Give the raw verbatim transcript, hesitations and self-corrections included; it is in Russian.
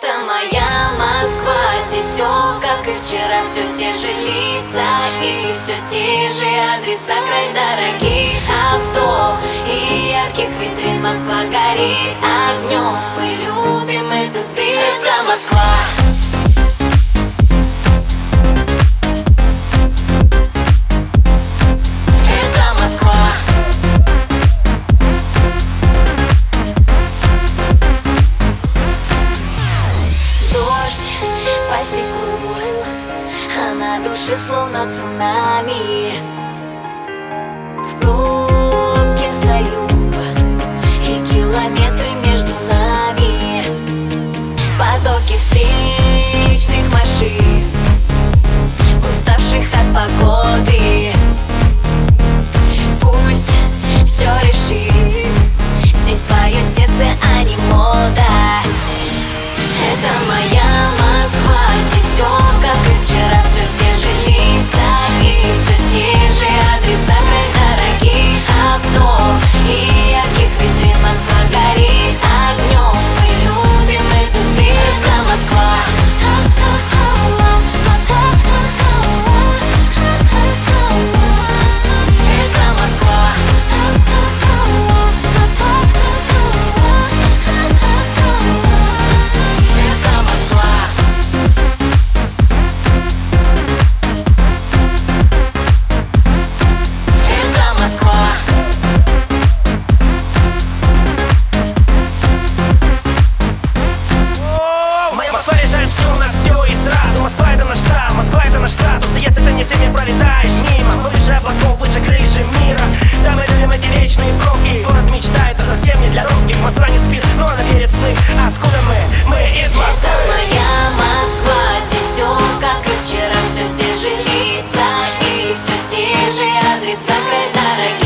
Это моя Москва, здесь все как и вчера, все те же лица и все те же адреса. Край дорогих авто и ярких витрин. Москва горит огнем, мы любим этот дым. Это Москва. По стеклу, а на душе словно цунами. В пробке стою, и километры между нами. Потоки встречных машин, уставших от погоды. Пусть все решит, здесь твое сердце, а не мода. Это моя Москва, здесь все как и вчера, все те же лица и все те же адреса. Край дорогих авто и ярких витрин. Москва горит огнем, мы любим этот дым. Это Москва. Москва не спит, но она верит в сны. Откуда мы? Мы из Москвы. Это моя Москва, здесь все как и вчера, все те же лица и все те же адреса. Край дорогих